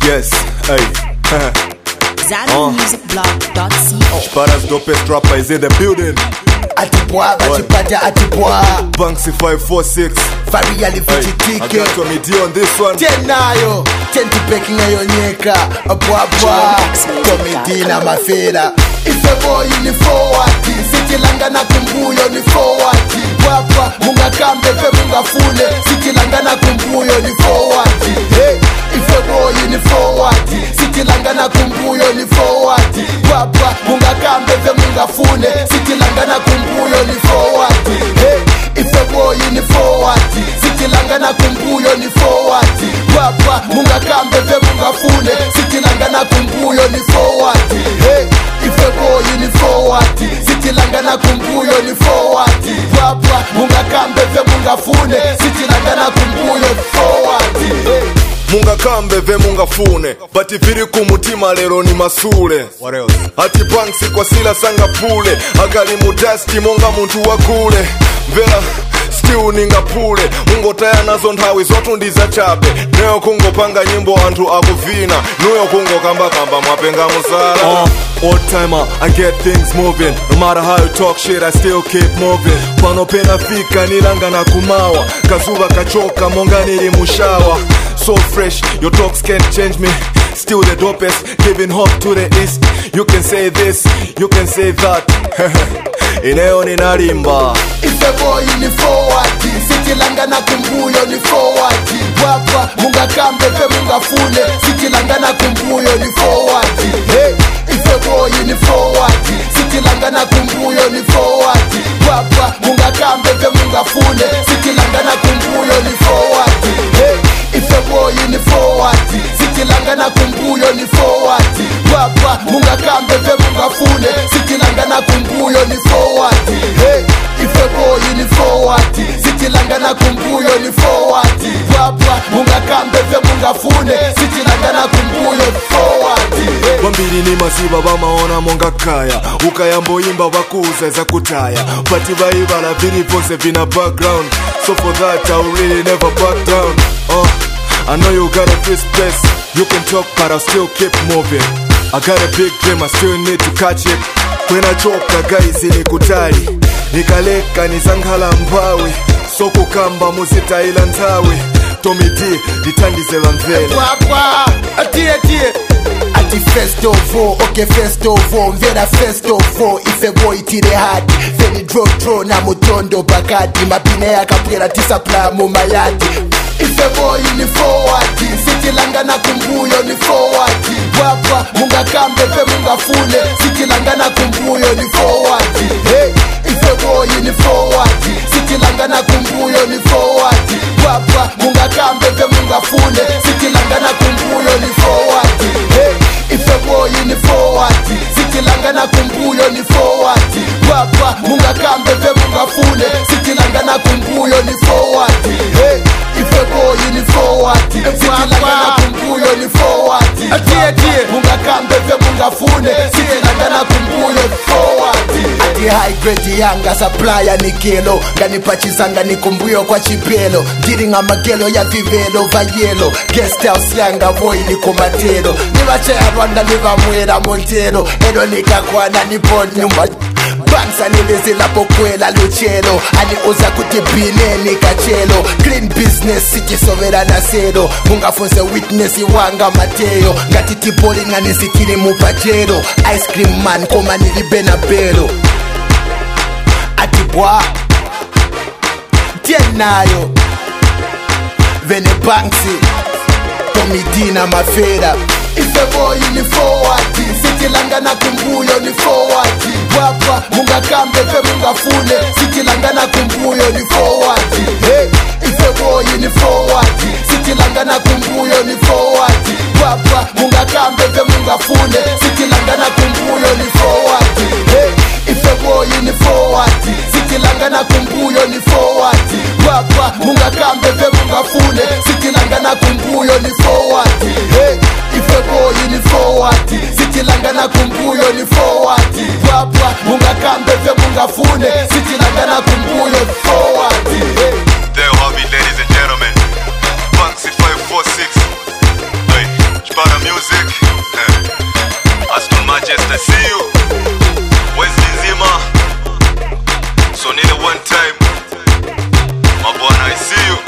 Yes, hey. ZanMusicBlog.co. Spara's dopest rapper is in the building. Atipwa, batipata atipwa. Banksy 546. Varially I vititike. got Tommy D on this one. Tenayo, tenti peking ayo nyeka. Abwabwa, Tommy D na mafera. Ife boy ni forward. Siti langa na kumbuyo ni forward. Wapa, munga kambe fe munga fune. Siti langa na kumbuyo ni forward. Hey, ife boy ni forward. Siti langa na kumbuyo ni forward. Wapa, munga kambe fe munga fune. Siti langa na kumbuyo ni forward. Hey, ife boy ni forward. Siti langa na kumbuyo ni forward. Wapa, munga kambe fe munga fune. Siti langa na kumbuyo ni forward. Hey, ife boy ni forward. Siti langa na kumbuyo ni forward. Wapa, munga kambe fe munga fune. Siti langa na kumbuyo ni forward. Hey. Munga kambe ve munga fune. Bati viri kumutima lero ni masule. What else? Ati Banksy kwa sila sanga pule. Agali mudasti monga muntu wakule. Vela still ninga pule. Mungo taya nazo nthawi zotu ndiza chape. Neo kungo panga nyimbo antu akuvina. Nuyo kungo kamba kamba mwapenga musala. Old timer, I get things moving. No matter how you talk shit, I still keep moving. Pano pena fika nilanga na kumawa. Kazuba kachoka monga nili mushawa. So fresh, your talks can't change me. Still the dopest, giving hope to the east. You can say this, you can say that. Ineo ni narimba. Ife boy ni forward. Siti langa na kumbuyo ni forward. Wapa, munga kambe fe munga fune. Siti langa na kumbuyo ni forward. Hey, ife boy ni forward. Siti langa na kumbuyo ni forward. Wapa, munga kambe fe munga fune. Siti langa na kumbuyo ni forward. Hey, ife boy ni forward. Siti langa na kumbuyo ni forward. Wapa, munga kambe fe munga fune. Siti langa na kumbuyo ni forward. Hey, ife boy ni forward. Siti langa na kumbuyo ni forward. Wapa, munga kambe fe munga fune. Siti langa na kumbuyo ni forward. Hey. Wambiri ni masiba bamaona monga kaya. Ukayambo imba bakuze za kutaya. Pati baibala vini pose vina background. So for that I'll really never back down. I know you got a free space. You can talk but I'll still keep moving. I got a big dream, I still need to catch it. When I choka guys ni kutali. Nikaleka nizanghala mbawi. Soko kamba muzita ila ntawi. Tommy D, ditandize mvele. Wapa, atie. Ati festovo, okay festovo. Mvera festovo, ife boy tire hadi. Feni dro na mutondo bakati. Mapine ya kapira tisa pla mumayati. Ife boy ni forward. Siti langa na kumbuyo ni forward. Wapa, munga kambe fe munga fune. Siti langa na kumbuyo ni forward. Hey, ife boy ni forward. Siti langa na kumbuyo ni forward. Wapa, munga kambe fe munga fune. Siti langa na kumbuyo ni forward. Hey, ife boy ni forward. Siti langa na kumbuyo ni forward. Wapa, munga kambe fe munga fune. Siti langa na kumbuyo ni forward. Hey, ife boy ni forward. Siti langa na kumbuyo ni forward. Atie. Munga kambe fe munga fune. Siti langa na kumbuyo ni forward. Ati high grade yanga supplier ni kilo. Gani pachizanga ni kumbuyo kwa chipelo. Diringa magelo ya vivelo vayelo. Guest house yanga boy ni kumatero. Niwache ya Rwanda niva mwera Montero. Edo nikakwana nipo nyumba. Banks nilizila pokwela luchelo. Ani uza kutibine ni kachelo. Clean business siki sovera na sero. Munga fonse witness iwanga mateo. Ngati tipoli ngani sikini mupajero. Ice cream man koma nilibe na belo. Atibwa Tienayo Vene Banksy Tommy D na mafera. Ife boy ni forward. Siti langa na kumbuyo ni forward. Wapa, munga kambe fe munga fune. Siti langa na kumbuyo ni forward. Hey, ife boy ni forward. Siti langa na kumbuyo ni forward. Wapa, munga kambe fe munga fune. Siti langa na kumbuyo ni forward. Hey, ife boy ni forward. Siti langa na kumbuyo ni forward. Wapa, munga kambe fe munga fune. Siti langa na kumbuyo ni forward. Hey, ife boy ni forward. Siti langa na kumbuyo ni forward. Wapa, munga kambe fe munga fune. Siti langa na kumbuyo ni forward. Hey. There you have it, ladies and gentlemen. Banksy 546. Hey, So need it one time. My boy, I see you.